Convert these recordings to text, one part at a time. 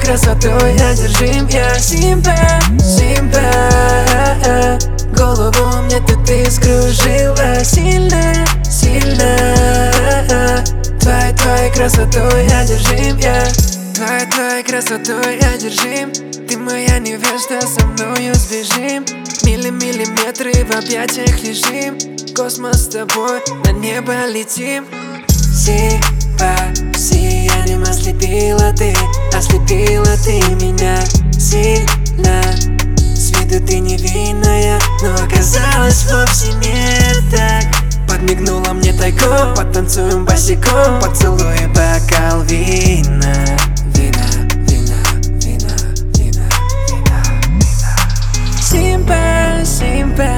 красотой одержим я. Симпа, симпа, голову мне ты скружила. Сильно, сильно, твоей красотой одержим я. Твоей красотой одержим. Ты моя невеста, со мною сбежим. Миллиметры в объятиях лежим. Космос с тобой, на небо летим. Симпа, сиянием ослепила ты меня сильно. С виду ты невинная, но оказалось вовсе не так. Подмигнула мне тайком, потанцуем босиком, поцелуй бокал вина. Симпа, симпа,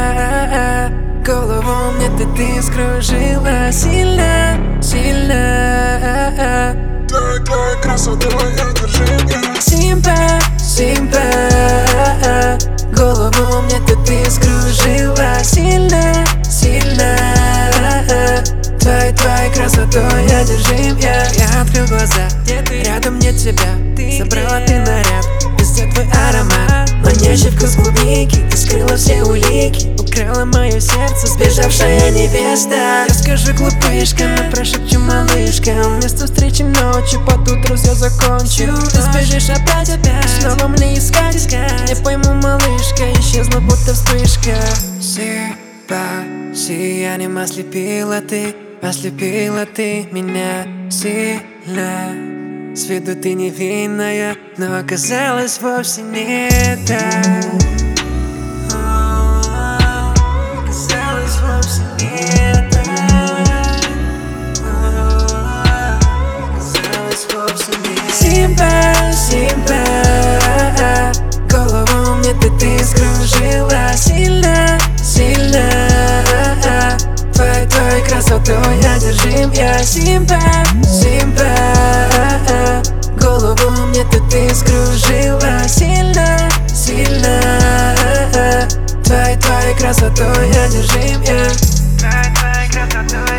голову мне ты скружила. Сильно, сильно, твоей красотой одержим я. Симпа, симпа, голову мне ты скружила. Сильно, сильно, твоей красотой одержим я. Я открыл глаза, рядом нет тебя. Собрала ты наряд, везде твой аромат. Манящий вкус клубники, ты скрыла все улики. Украла мое сердце, сбежавшая невеста. Я скажу глупышка, но прошепчу малышка. Вместо встречи ночью, под утро все закончу. Ты сбежишь опять, снова мне искать. Не пойму, малышка, исчезла будто вспышка. Симпа, сиянием ослепила ты меня сильно. С виду ты невинная, но оказалось вовсе не так. Оказалось вовсе не так. Оказалось вовсе не так. Симпа, симпа, голову мне ты скружила. Сильно, сильно, твоей красотой одержим я. Симпа, симпа, голову мне ты скружила. Сильно, сильно, твоей красотой одержим я. Твоей красотой